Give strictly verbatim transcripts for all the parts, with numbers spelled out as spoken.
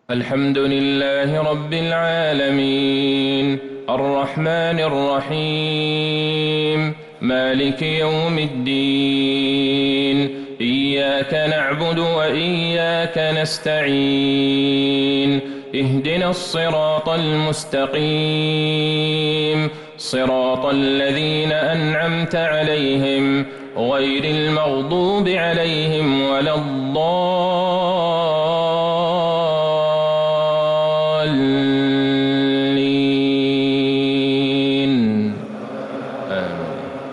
الحمد لله رب العالمين الرحمن الرحيم مالك يوم الدين إياك نعبد وإياك نستعين اهدنا الصراط المستقيم صراط الذين أنعمت عليهم غير المغضوب عليهم ولا الضالين آمين.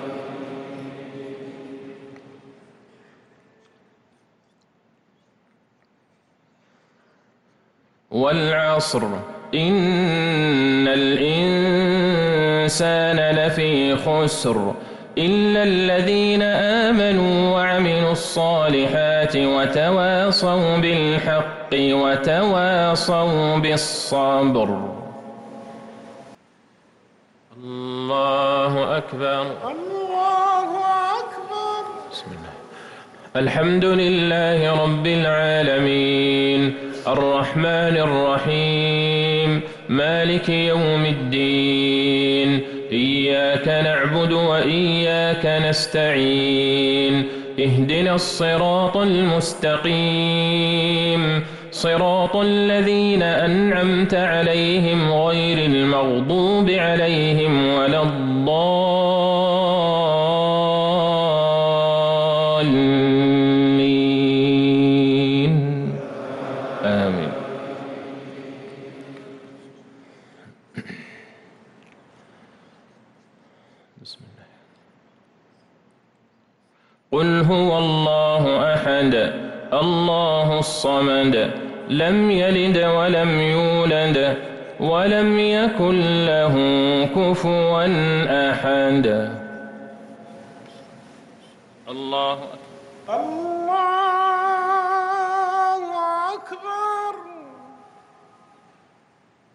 والعصر إن الإنسان لفي خسر إلا الذين آمنوا وعملوا الصالحات وتواصوا بالحق وتواصوا بالصبر. الله أكبر. الله أكبر. بسم الله. الحمد لله رب العالمين الرحمن الرحيم مالك يوم الدين إياك نعبد وإياك نستعين اهدنا الصراط المستقيم صراط الذين أنعمت عليهم غير المغضوب عليهم ولا الضالين آمين. بسم الله. قل هو الله أحد الله الصمد لم يلد ولم يولد ولم يكن له كفوا أحد. الله أكبر. الله